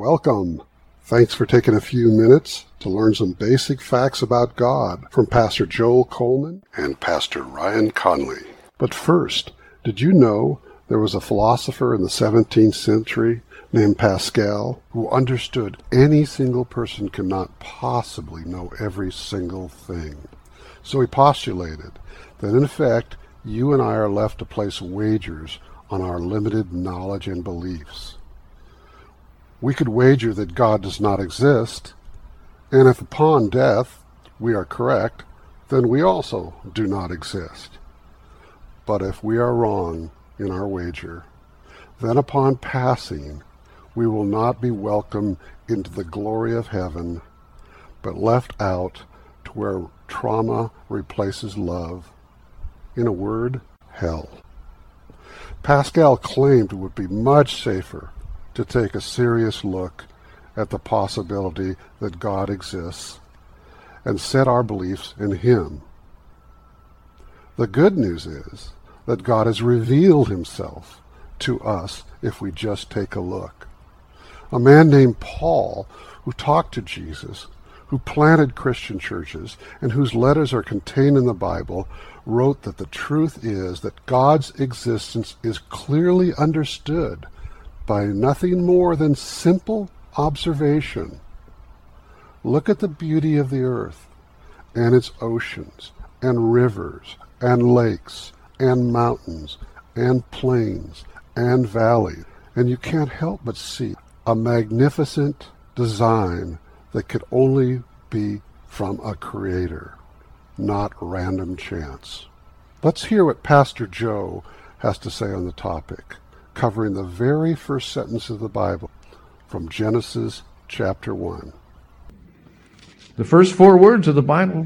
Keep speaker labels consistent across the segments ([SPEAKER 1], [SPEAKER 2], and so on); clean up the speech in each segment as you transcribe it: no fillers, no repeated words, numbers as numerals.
[SPEAKER 1] Welcome. Thanks for taking a few minutes to learn some basic facts about God from Pastor Joel Coleman and Pastor Ryan Conley. But first, did you know there was a philosopher in the 17th century named Pascal who understood any single person cannot possibly know every single thing? So he postulated that in effect, you and I are left to place wagers on our limited knowledge and beliefs. We could wager that God does not exist, and if upon death we are correct, then we also do not exist. But if we are wrong in our wager, then upon passing we will not be welcomed into the glory of heaven, but left out to where trauma replaces love. In a word, hell. Pascal claimed it would be much safer to take a serious look at the possibility that God exists and set our beliefs in Him. The good news is that God has revealed Himself to us if we just take a look. A man named Paul, who talked to Jesus, who planted Christian churches, and whose letters are contained in the Bible, wrote that the truth is that God's existence is clearly understood by nothing more than simple observation. Look at the beauty of the earth and its oceans and rivers and lakes and mountains and plains and valleys, and you can't help but see a magnificent design that could only be from a creator, not random chance. Let's hear what Pastor Joe has to say on the topic, covering the very first sentence of the Bible from Genesis chapter 1.
[SPEAKER 2] The first 4 words of the Bible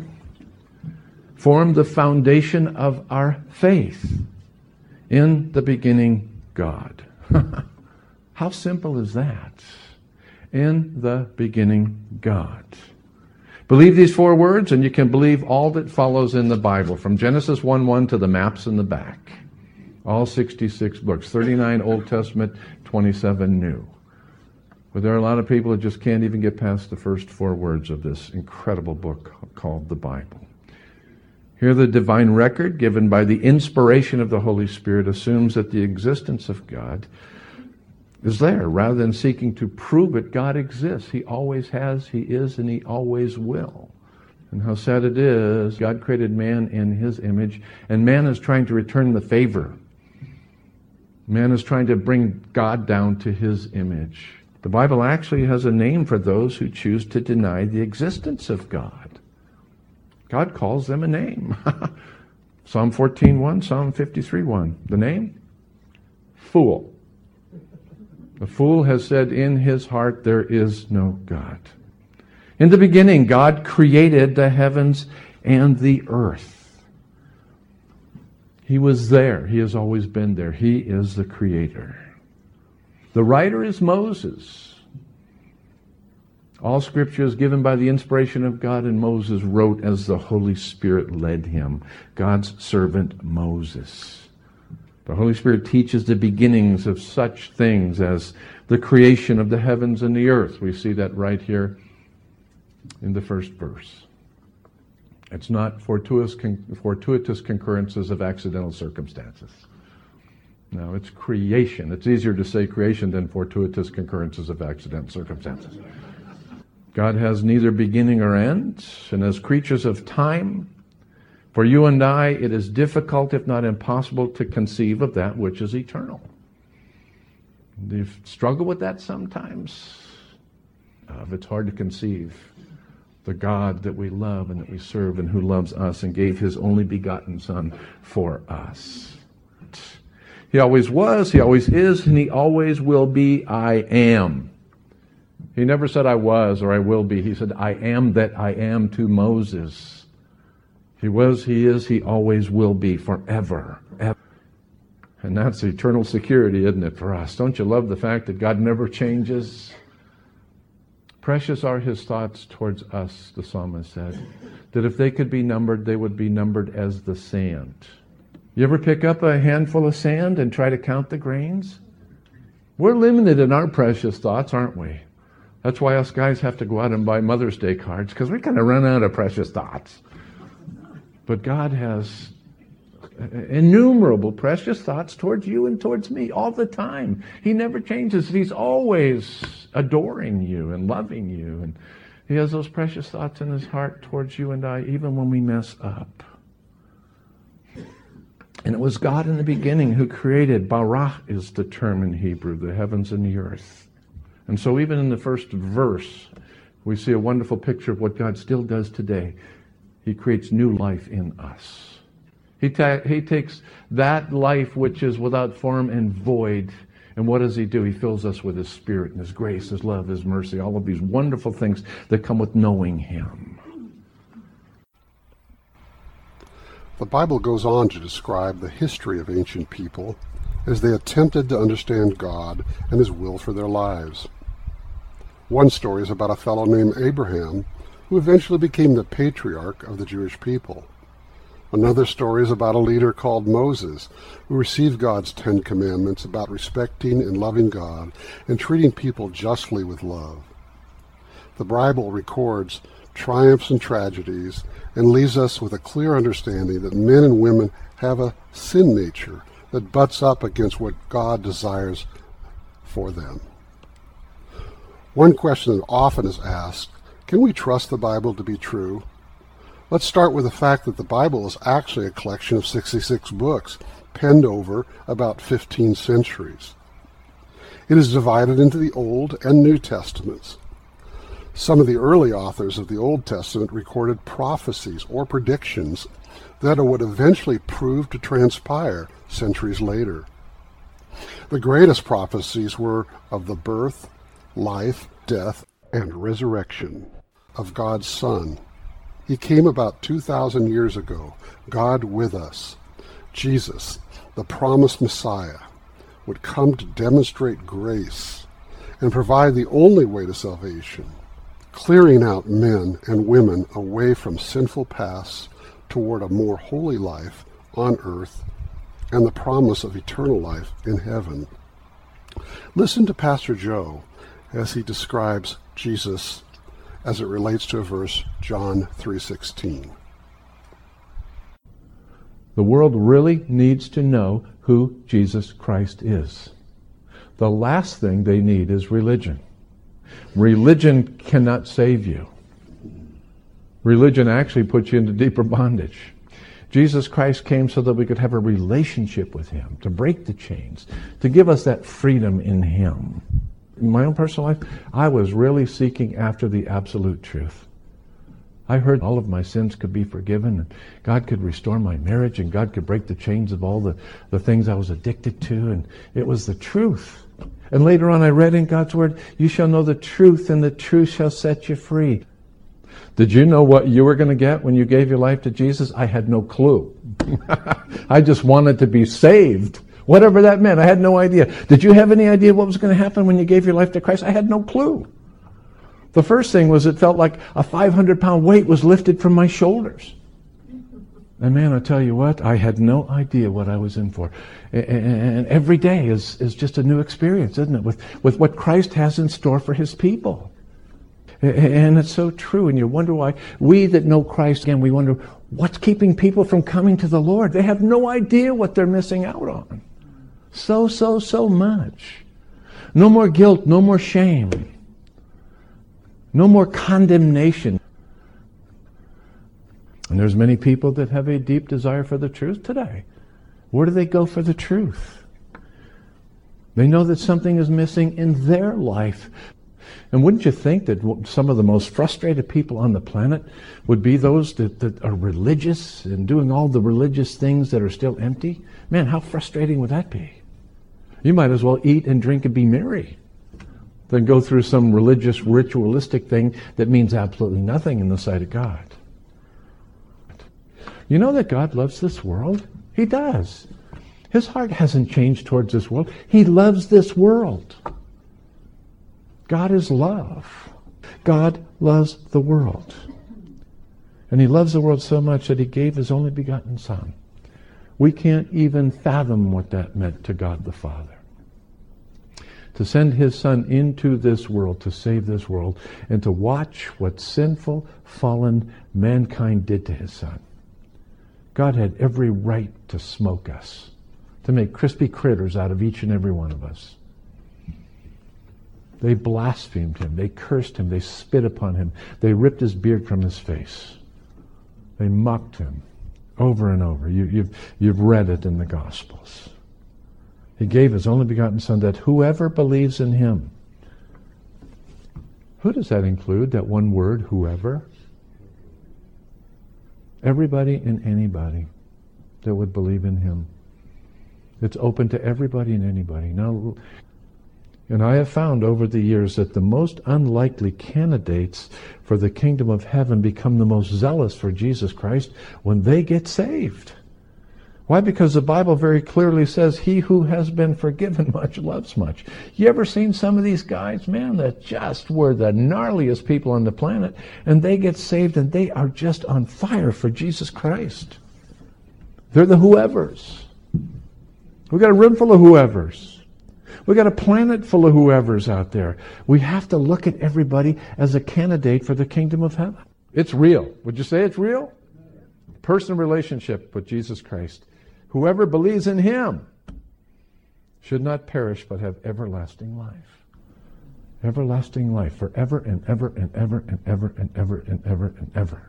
[SPEAKER 2] form the foundation of our faith. In the beginning, God. How simple is that? In the beginning, God. Believe these 4 words and you can believe all that follows in the Bible, from Genesis 1:1 to the maps in the back. All 66 books, 39 Old Testament, 27 New. But there are a lot of people that just can't even get past the first 4 words of this incredible book called the Bible. Here the divine record given by the inspiration of the Holy Spirit assumes that the existence of God is there. Rather than seeking to prove it, God exists. He always has, He is, and He always will. And how sad it is, God created man in His image, and man is trying to return the favor. Man is trying to bring God down to His image. The Bible actually has a name for those who choose to deny the existence of God. God calls them a name. Psalm 14:1, Psalm 53:1. The name? Fool. The fool has said in his heart, there is no God. In the beginning, God created the heavens and the earth. He was there. He has always been there. He is the creator. The writer is Moses. All Scripture is given by the inspiration of God, and Moses wrote as the Holy Spirit led him. God's servant Moses. The Holy Spirit teaches the beginnings of such things as the creation of the heavens and the earth. We see that right here in the first verse. It's not fortuitous concurrences of accidental circumstances. No, it's creation. It's easier to say creation than fortuitous concurrences of accidental circumstances. God has neither beginning or end, and as creatures of time, for you and I, it is difficult, if not impossible, to conceive of that which is eternal. Do you struggle with that sometimes? It's hard to conceive the God that we love and that we serve and who loves us and gave His only begotten Son for us. He always was, He always is, and He always will be, I am. He never said I was or I will be. He said, I am that I am to Moses. He was, He is, He always will be forever. Ever. And that's eternal security, isn't it, for us? Don't you love the fact that God never changes? Precious are His thoughts towards us, the psalmist said, that if they could be numbered, they would be numbered as the sand. You ever pick up a handful of sand and try to count the grains? We're limited in our precious thoughts, aren't we? That's why us guys have to go out and buy Mother's Day cards, because we kind of run out of precious thoughts. But God has innumerable precious thoughts towards you and towards me all the time. He never changes. He's always adoring you and loving you. And He has those precious thoughts in His heart towards you and I, even when we mess up. And it was God in the beginning who created, bara is the term in Hebrew, the heavens and the earth. And so even in the first verse, we see a wonderful picture of what God still does today. He creates new life in us. He takes that life which is without form and void, and what does He do? He fills us with His Spirit and His grace, His love, His mercy, all of these wonderful things that come with knowing Him.
[SPEAKER 1] The Bible goes on to describe the history of ancient people as they attempted to understand God and His will for their lives. One story is about a fellow named Abraham, who eventually became the patriarch of the Jewish people. Another story is about a leader called Moses, who received God's 10 Commandments about respecting and loving God and treating people justly with love. The Bible records triumphs and tragedies and leaves us with a clear understanding that men and women have a sin nature that butts up against what God desires for them. One question that often is asked, can we trust the Bible to be true? Let's start with the fact that the Bible is actually a collection of 66 books, penned over about 15 centuries. It is divided into the Old and New Testaments. Some of the early authors of the Old Testament recorded prophecies or predictions that would eventually prove to transpire centuries later. The greatest prophecies were of the birth, life, death, and resurrection of God's Son. He came about 2,000 years ago, God with us. Jesus, the promised Messiah, would come to demonstrate grace and provide the only way to salvation, clearing out men and women away from sinful paths toward a more holy life on earth and the promise of eternal life in heaven. Listen to Pastor Joe as he describes Jesus as it relates to a verse, John 3:16.
[SPEAKER 2] The world really needs to know who Jesus Christ is. The last thing they need is religion. Religion cannot save you. Religion actually puts you into deeper bondage. Jesus Christ came so that we could have a relationship with Him, to break the chains, to give us that freedom in Him. In my own personal life, I was really seeking after the absolute truth. I heard all of my sins could be forgiven, and God could restore my marriage, and God could break the chains of all the things I was addicted to, and it was the truth. And later on I read in God's Word, you shall know the truth, and the truth shall set you free. Did you know what you were going to get when you gave your life to Jesus? I had no clue. I just wanted to be saved. Whatever that meant, I had no idea. Did you have any idea what was going to happen when you gave your life to Christ? I had no clue. The first thing was it felt like a 500-pound weight was lifted from my shoulders. And man, I tell you what, I had no idea what I was in for. And every day is just a new experience, isn't it? With what Christ has in store for His people. And it's so true. And you wonder why we that know Christ, again, we wonder what's keeping people from coming to the Lord. They have no idea what they're missing out on. So much. No more guilt, no more shame. No more condemnation. And there's many people that have a deep desire for the truth today. Where do they go for the truth? They know that something is missing in their life. And wouldn't you think that some of the most frustrated people on the planet would be those that are religious and doing all the religious things that are still empty? Man, how frustrating would that be? You might as well eat and drink and be merry than go through some religious, ritualistic thing that means absolutely nothing in the sight of God. You know that God loves this world? He does. His heart hasn't changed towards this world. He loves this world. God is love. God loves the world. And He loves the world so much that He gave His only begotten Son. We can't even fathom what that meant to God the Father. to send his Son into this world to save this world and to watch what sinful, fallen mankind did to his Son. God had every right to smoke us, to make crispy critters out of each and every one of us. They blasphemed him. They cursed him. They spit upon him. They ripped his beard from his face. They mocked him over and over. You've read it in the Gospels. He gave his only begotten Son that whoever believes in him. Who does that include, that one word, whoever? Everybody and anybody that would believe in him. It's open to everybody and anybody. Now, and I have found over the years that the most unlikely candidates for the kingdom of heaven become the most zealous for Jesus Christ when they get saved. Why? Because the Bible very clearly says, he who has been forgiven much loves much. You ever seen some of these guys, man, that just were the gnarliest people on the planet, and they get saved and they are just on fire for Jesus Christ. They're the whoever's. We've got a room full of whoever's. We've got a planet full of whoever's out there. We have to look at everybody as a candidate for the kingdom of heaven. It's real. Would you say it's real? Personal relationship with Jesus Christ. Whoever believes in him should not perish but have everlasting life. Everlasting life forever and ever and ever and ever and ever and ever and ever.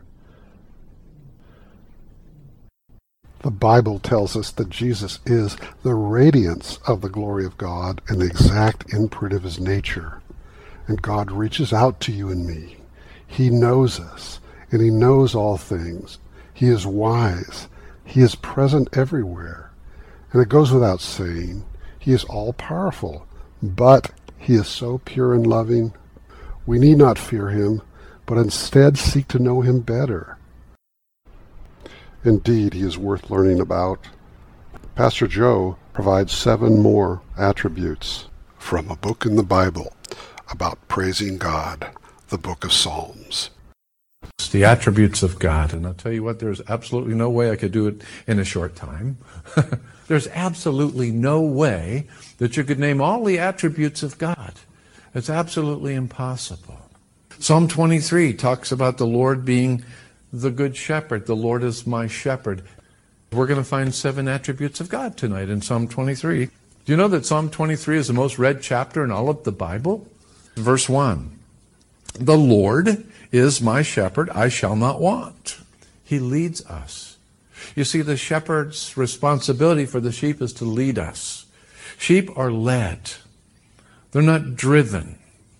[SPEAKER 1] The Bible tells us that Jesus is the radiance of the glory of God and the exact imprint of his nature. And God reaches out to you and me. He knows us, and he knows all things. He is wise. He is present everywhere. And it goes without saying, he is all-powerful, but he is so pure and loving. We need not fear him, but instead seek to know him better. Indeed, he is worth learning about. Pastor Joe provides 7 more attributes from a book in the Bible about praising God, the book of Psalms.
[SPEAKER 2] It's the attributes of God. And I'll tell you what, there's absolutely no way I could do it in a short time. There's absolutely no way that you could name all the attributes of God. It's absolutely impossible. Psalm 23 talks about the Lord being the good shepherd. The Lord is my shepherd. We're going to find 7 attributes of God tonight in Psalm 23. Do you know that Psalm 23 is the most read chapter in all of the Bible? Verse 1. The Lord is my shepherd, I shall not want. He leads us. You see, the shepherd's responsibility for the sheep is to lead us. Sheep are led. They're not driven.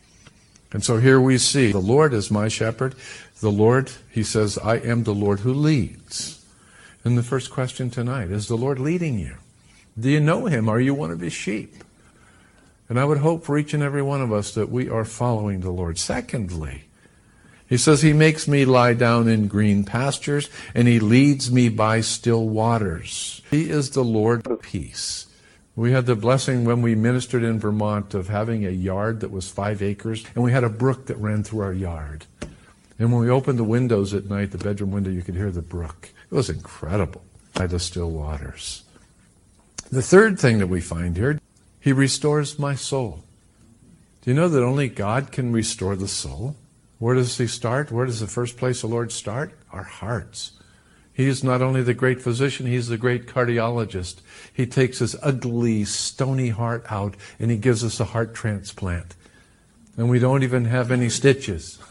[SPEAKER 2] And so here we see, the Lord is my shepherd. The Lord, he says, I am the Lord who leads. And the first question tonight, is the Lord leading you? Do you know him? Are you one of his sheep? And I would hope for each and every one of us that we are following the Lord. Secondly, he says, he makes me lie down in green pastures, and he leads me by still waters. He is the Lord of peace. We had the blessing when we ministered in Vermont of having a yard that was 5 acres, and we had a brook that ran through our yard. And when we opened the windows at night, the bedroom window, you could hear the brook. It was incredible, by the still waters. The third thing that we find here, he restores my soul. Do you know that only God can restore the soul? Where does he start? Where does the first place the Lord start? Our hearts. He is not only the great physician, he's the great cardiologist. He takes his ugly, stony heart out and he gives us a heart transplant. And we don't even have any stitches.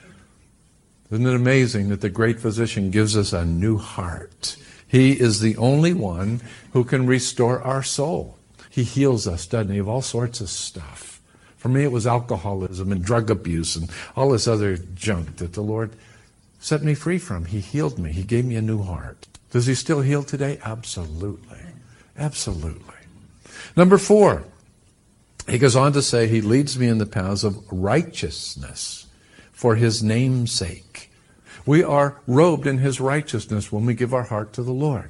[SPEAKER 2] Isn't it amazing that the great physician gives us a new heart? He is the only one who can restore our soul. He heals us, doesn't he, of all sorts of stuff. For me, it was alcoholism and drug abuse and all this other junk that the Lord set me free from. He healed me. He gave me a new heart. Does he still heal today? Absolutely. Absolutely. Number 4, he goes on to say, he leads me in the paths of righteousness for his name's sake. We are robed in his righteousness when we give our heart to the Lord.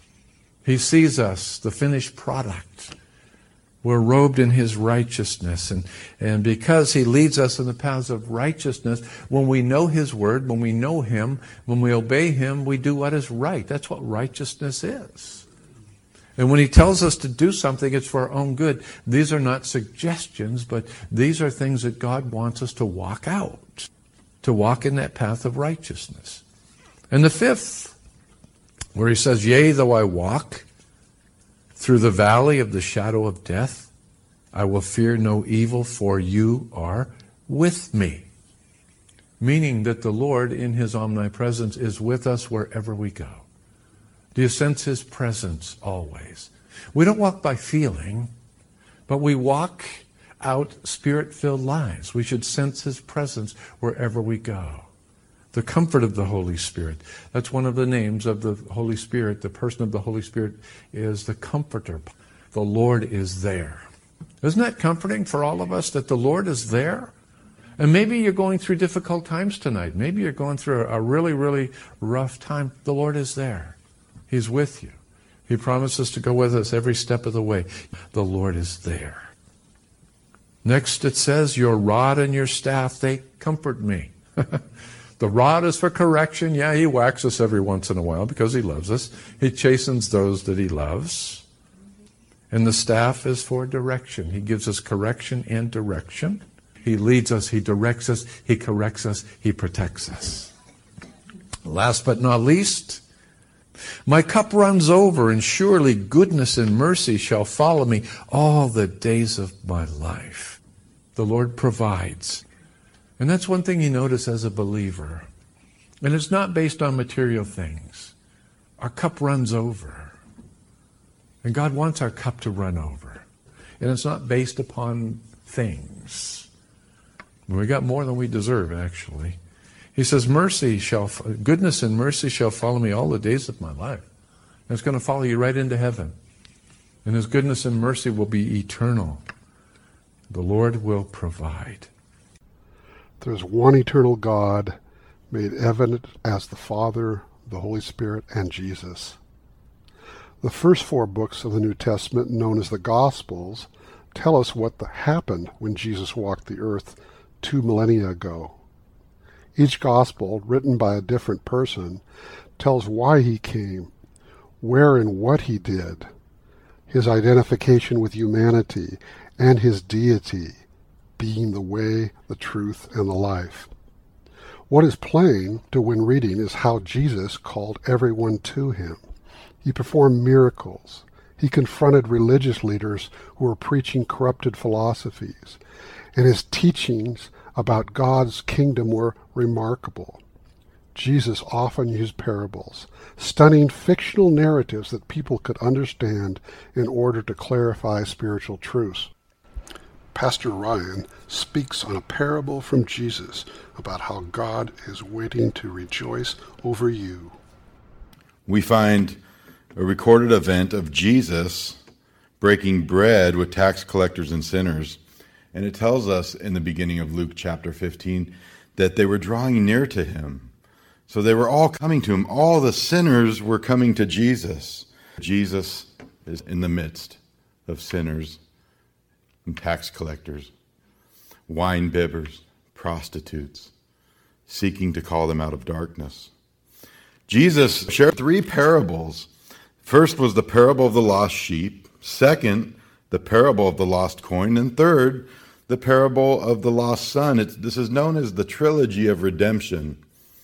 [SPEAKER 2] He sees us, the finished product. We're robed in his righteousness. And because he leads us in the paths of righteousness, when we know his word, when we know him, when we obey him, we do what is right. That's what righteousness is. And when he tells us to do something, it's for our own good. These are not suggestions, but these are things that God wants us to walk out, to walk in that path of righteousness. And the fifth, where he says, yea, though I walk through the valley of the shadow of death, I will fear no evil, for you are with me. Meaning that the Lord, in his omnipresence, is with us wherever we go. Do you sense his presence always? We don't walk by feeling, but we walk out spirit-filled lives. We should sense his presence wherever we go. The comfort of the Holy Spirit. That's one of the names of the Holy Spirit. The person of the Holy Spirit is the Comforter. The Lord is there. Isn't that comforting for all of us that the Lord is there? And maybe you're going through difficult times tonight. Maybe you're going through a really, really rough time. The Lord is there. He's with you. He promises to go with us every step of the way. The Lord is there. Next it says, your rod and your staff, they comfort me. The rod is for correction. Yeah, he whacks us every once in a while because he loves us. He chastens those that he loves. And the staff is for direction. He gives us correction and direction. He leads us, he directs us, he corrects us, he protects us. Last but not least, my cup runs over, and surely goodness and mercy shall follow me all the days of my life. The Lord provides. And that's one thing you notice as a believer. And it's not based on material things. Our cup runs over. And God wants our cup to run over. And it's not based upon things. We got more than we deserve, actually. He says, goodness and mercy shall follow me all the days of my life. And it's going to follow you right into heaven. And his goodness and mercy will be eternal. The Lord will provide.
[SPEAKER 1] There's one eternal God made evident as the Father, the Holy Spirit, and Jesus. The first 4 books of the New Testament, known as the Gospels, tell us what happened when Jesus walked the earth 2 millennia ago. Each gospel, written by a different person, tells why he came, where and what he did, his identification with humanity, and his deity, being the way, the truth, and the life. What is plain to when reading is how Jesus called everyone to him. He performed miracles. He confronted religious leaders who were preaching corrupted philosophies, and his teachings about God's kingdom were remarkable. Jesus often used parables, stunning fictional narratives that people could understand in order to clarify spiritual truths. Pastor Ryan speaks on a parable from Jesus about how God is waiting to rejoice over you.
[SPEAKER 3] We find a recorded event of Jesus breaking bread with tax collectors and sinners. And it tells us in the beginning of Luke chapter 15 that they were drawing near to him. So they were all coming to him. All the sinners were coming to Jesus. Jesus is in the midst of sinners and tax collectors, wine bibbers, prostitutes, seeking to call them out of darkness. Jesus shared 3 parables. First was the parable of the lost sheep. Second, the parable of the lost coin. And third, the parable of the lost son. This is known as the trilogy of redemption.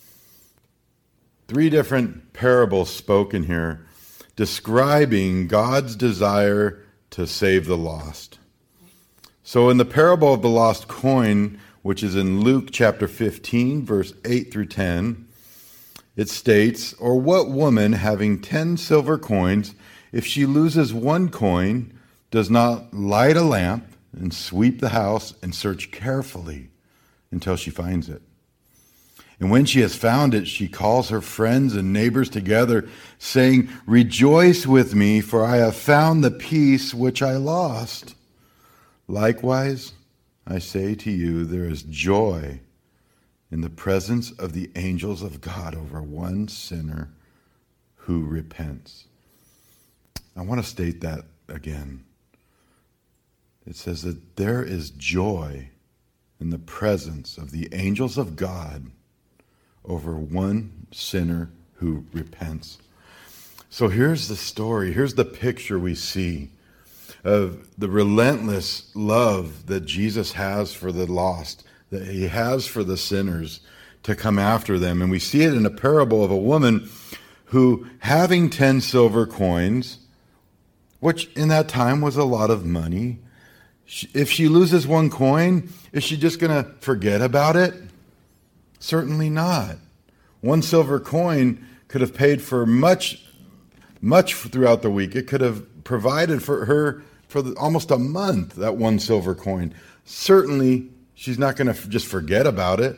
[SPEAKER 3] 3 different parables spoken here, describing God's desire to save the lost. So in the parable of the lost coin, which is in Luke chapter 15, verse 8 through 10, it states, or what woman having 10 silver coins, if she loses 1 coin, does not light a lamp and sweep the house and search carefully until she finds it? And when she has found it, she calls her friends and neighbors together, saying, rejoice with me, for I have found the piece which I lost. Likewise, I say to you, there is joy in the presence of the angels of God over one sinner who repents. I want to state that again. It says that there is joy in the presence of the angels of God over one sinner who repents. So here's the story. Here's the picture we see of the relentless love that Jesus has for the lost, that he has for the sinners to come after them. And we see it in a parable of a woman who, having 10 silver coins, which in that time was a lot of money, if she loses one coin, is she just going to forget about it? Certainly not. One silver coin could have paid for much throughout the week. It could have provided for her for almost a month, that one silver coin. Certainly, she's not going to just forget about it.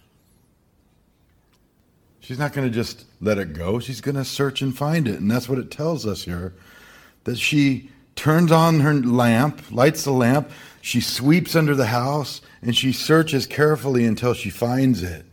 [SPEAKER 3] She's not going to just let it go. She's going to search and find it. And that's what it tells us here. That she turns on her lamp, lights the lamp, she sweeps under the house, and she searches carefully until she finds it.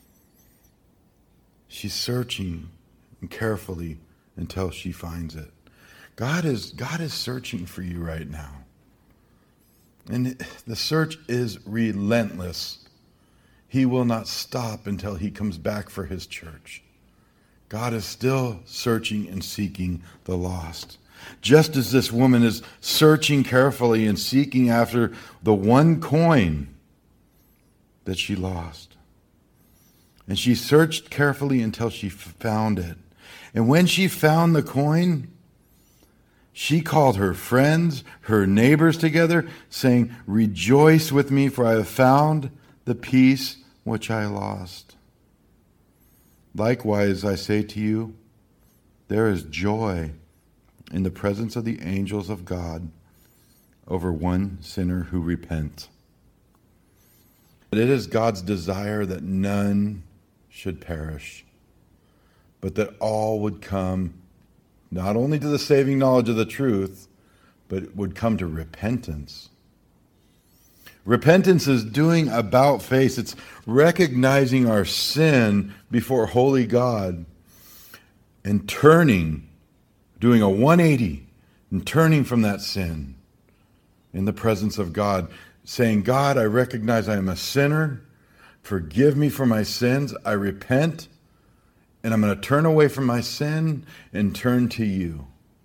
[SPEAKER 3] She's searching carefully until she finds it. God is searching for you right now. And the search is relentless. He will not stop until he comes back for his church. God is still searching and seeking the lost. Just as this woman is searching carefully and seeking after the one coin that she lost. And she searched carefully until she found it. And when she found the coin, she called her friends, her neighbors together, saying, "Rejoice with me, for I have found the piece which I lost." Likewise, I say to you, there is joy in the presence of the angels of God over one sinner who repents. It is God's desire that none should perish, but that all would come not only to the saving knowledge of the truth, but would come to repentance. Repentance is doing about face. It's recognizing our sin before holy God and turning, doing a 180 and turning from that sin in the presence of God, saying, "God, I recognize I am a sinner. Forgive me for my sins. I repent, and I'm going to turn away from my sin and turn to you."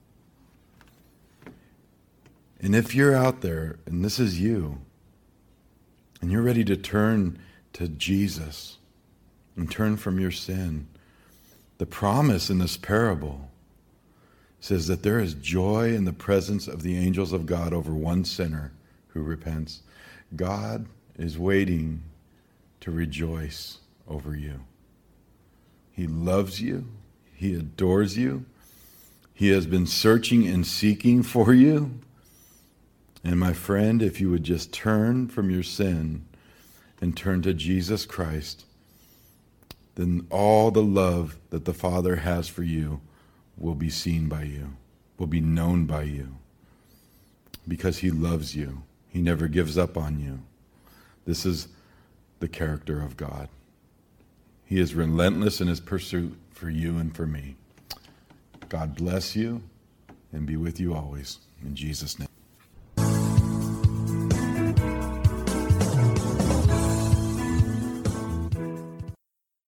[SPEAKER 3] And if you're out there, and this is you, and you're ready to turn to Jesus and turn from your sin, the promise in this parable says that there is joy in the presence of the angels of God over one sinner who repents. God is waiting to rejoice over you. He loves you. He adores you. He has been searching and seeking for you. And my friend, if you would just turn from your sin and turn to Jesus Christ, then all the love that the Father has for you will be seen by you, will be known by you, because he loves you. He never gives up on you. This is the character of God. He is relentless in his pursuit for you and for me. God bless you and be with you always. In Jesus' name.